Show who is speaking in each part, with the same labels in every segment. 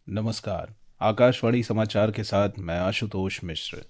Speaker 1: नमस्कार। आकाशवाणी समाचार के साथ मैं आशुतोष मिश्र।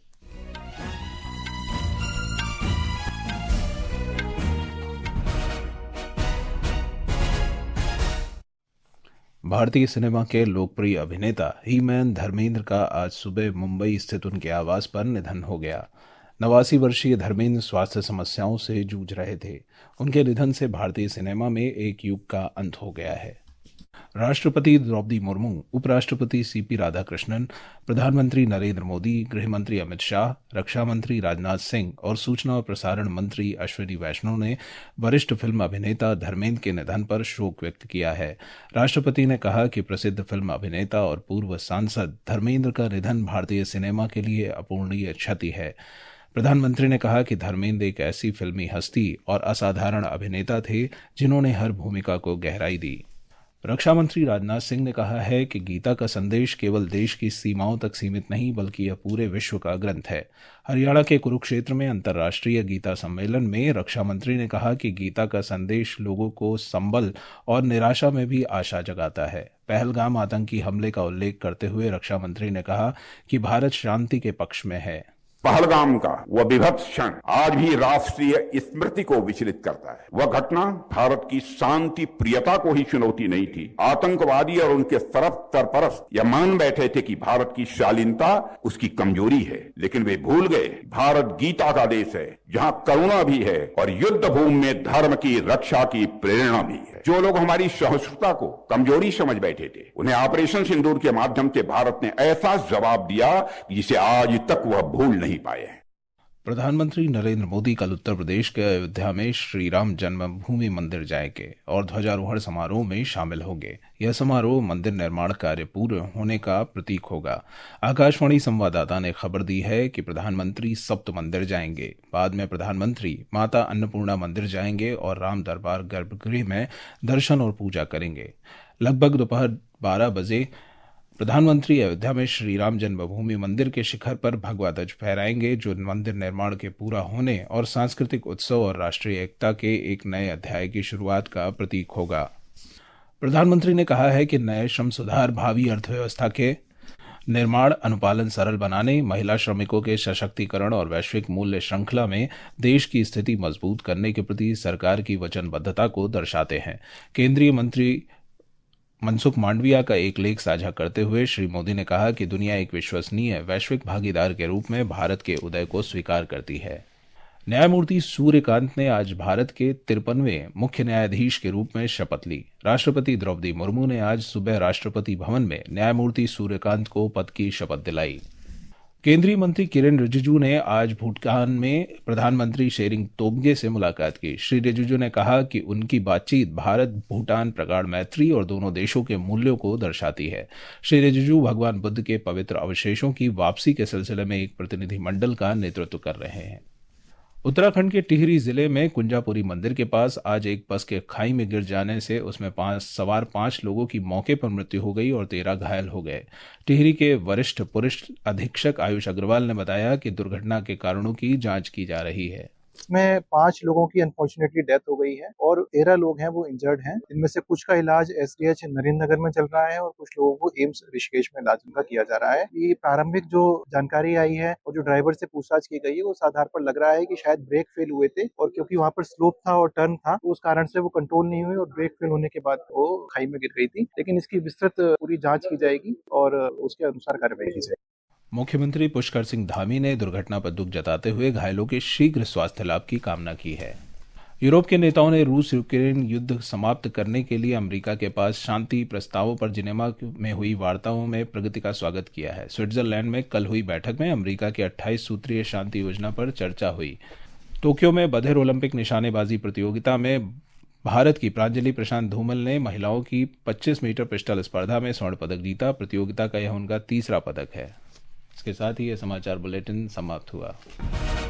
Speaker 1: भारतीय सिनेमा के लोकप्रिय अभिनेता हीमैन धर्मेंद्र का आज सुबह मुंबई स्थित उनके आवास पर निधन हो गया। 89 वर्षीय धर्मेंद्र स्वास्थ्य समस्याओं से जूझ रहे थे। उनके निधन से भारतीय सिनेमा में एक युग का अंत हो गया है। राष्ट्रपति द्रौपदी मुर्मू, उपराष्ट्रपति सीपी राधाकृष्णन, प्रधानमंत्री नरेंद्र मोदी, गृह मंत्री अमित शाह, रक्षा मंत्री राजनाथ सिंह और सूचना और प्रसारण मंत्री अश्विनी वैष्णव ने वरिष्ठ फिल्म अभिनेता धर्मेंद्र के निधन पर शोक व्यक्त किया है। राष्ट्रपति ने कहा कि प्रसिद्ध फिल्म अभिनेता और पूर्व सांसद धर्मेंद्र का निधन भारतीय सिनेमा के लिए अपूरणीय क्षति है। प्रधानमंत्री ने कहा कि धर्मेंद्र एक ऐसी फिल्मी हस्ती और असाधारण अभिनेता थे जिन्होंने हर भूमिका को गहराई दी। रक्षा मंत्री राजनाथ सिंह ने कहा है कि गीता का संदेश केवल देश की सीमाओं तक सीमित नहीं बल्कि यह पूरे विश्व का ग्रंथ है। हरियाणा के कुरुक्षेत्र में अंतर्राष्ट्रीय गीता सम्मेलन में रक्षा मंत्री ने कहा कि गीता का संदेश लोगों को संबल और निराशा में भी आशा जगाता है। पहलगाम आतंकी हमले का उल्लेख करते हुए रक्षा मंत्री ने कहा कि भारत शांति के पक्ष में है।
Speaker 2: पहलगाम का वह विभत्स क्षण आज भी राष्ट्रीय स्मृति को विचलित करता है। वह घटना भारत की शांति प्रियता को ही चुनौती नहीं थी। आतंकवादी और उनके सरपरस्त यह मान बैठे थे कि भारत की शालीनता उसकी कमजोरी है, लेकिन वे भूल गए भारत गीता का देश है, जहां करुणा भी है और युद्ध भूमि में धर्म की रक्षा की प्रेरणा भी है। जो लोग हमारी सहिष्णुता को कमजोरी समझ बैठे थे, उन्हें ऑपरेशन सिंदूर के माध्यम से भारत ने ऐसा जवाब दिया जिसे आज तक वह भूल नहीं पाए हैं।
Speaker 1: प्रधानमंत्री नरेंद्र मोदी कल उत्तर प्रदेश के अयोध्या में श्री राम जन्मभूमि मंदिर जाएंगे और ध्वजारोहण समारोह में शामिल होंगे। यह समारोह मंदिर निर्माण कार्य पूर्ण होने का प्रतीक होगा। आकाशवाणी संवाददाता ने खबर दी है कि प्रधानमंत्री सप्त मंदिर जाएंगे। बाद में प्रधानमंत्री माता अन्नपूर्णा मंदिर जाएंगे और राम दरबार गर्भगृह में दर्शन और पूजा करेंगे। लगभग दोपहर 12 बजे प्रधानमंत्री अयोध्या में श्री राम जन्मभूमि मंदिर के शिखर पर भगवा ध्वज फहराएंगे, जो मंदिर निर्माण के पूरा होने और सांस्कृतिक उत्सव और राष्ट्रीय एकता के एक नए अध्याय की शुरुआत का प्रतीक होगा। प्रधानमंत्री ने कहा है कि नए श्रम सुधार भावी अर्थव्यवस्था के निर्माण, अनुपालन सरल बनाने, महिला श्रमिकों के सशक्तिकरण और वैश्विक मूल्य श्रृंखला में देश की स्थिति मजबूत करने के प्रति सरकार की वचनबद्धता को दर्शाते हैं। केंद्रीय मंत्री मनसुख मांडविया का एक लेख साझा करते हुए श्री मोदी ने कहा कि दुनिया एक विश्वसनीय वैश्विक भागीदार के रूप में भारत के उदय को स्वीकार करती है। न्यायमूर्ति सूर्यकांत ने आज भारत के 53वें मुख्य न्यायाधीश के रूप में शपथ ली। राष्ट्रपति द्रौपदी मुर्मू ने आज सुबह राष्ट्रपति भवन में न्यायमूर्ति सूर्यकांत को पद की शपथ दिलाई। केंद्रीय मंत्री किरेन रिजिजू ने आज भूटान में प्रधानमंत्री शेरिंग तोब्गे से मुलाकात की। श्री रिजिजू ने कहा कि उनकी बातचीत भारत भूटान प्रगाढ़ मैत्री और दोनों देशों के मूल्यों को दर्शाती है। श्री रिजिजू भगवान बुद्ध के पवित्र अवशेषों की वापसी के सिलसिले में एक प्रतिनिधिमंडल का नेतृत्व कर रहे हैं। उत्तराखंड के टिहरी जिले में कुंजापुरी मंदिर के पास आज एक बस के खाई में गिर जाने से उसमें सवार 5 लोगों की मौके पर मृत्यु हो गई और 13 घायल हो गए। टिहरी के वरिष्ठ पुलिस अधीक्षक आयुष अग्रवाल ने बताया कि दुर्घटना के कारणों की जांच की जा रही है।
Speaker 3: इसमें 5 लोगों की अनफॉर्चुनेटली डेथ हो गई है और 13 लोग हैं वो इंजर्ड हैं। इनमें से कुछ का इलाज एसडीएच नरेंद्र नगर में चल रहा है और कुछ लोगों को एम्स ऋषिकेश में इलाज उनका किया जा रहा है। ये प्रारंभिक जो जानकारी आई है और जो ड्राइवर से पूछताछ की गई है उस आधार पर लग रहा है कि शायद ब्रेक फेल हुए थे और क्योंकि वहाँ पर स्लोप था और टर्न था तो उस कारण से वो कंट्रोल नहीं हुई और ब्रेक फेल होने के बाद वो खाई में गिर गई थी। लेकिन इसकी विस्तृत पूरी जांच की जाएगी और उसके अनुसार कार्रवाई की जाएगी।
Speaker 1: मुख्यमंत्री पुष्कर सिंह धामी ने दुर्घटना पर दुख जताते हुए घायलों के शीघ्र स्वास्थ्य लाभ की कामना की है। यूरोप के नेताओं ने रूस यूक्रेन युद्ध समाप्त करने के लिए अमेरिका के पास शांति प्रस्तावों पर जिनेवा में हुई वार्ताओं में प्रगति का स्वागत किया है। स्विट्जरलैंड में कल हुई बैठक में अमेरिका की 28 सूत्रीय शांति योजना पर चर्चा हुई। टोक्यो में बधिर ओलंपिक निशानेबाजी प्रतियोगिता में भारत की प्रांजलि प्रशांत धूमल ने महिलाओं की 25 मीटर पिस्टल स्पर्धा में स्वर्ण पदक जीता। प्रतियोगिता का यह उनका तीसरा पदक है। इसके साथ ही यह समाचार बुलेटिन समाप्त हुआ।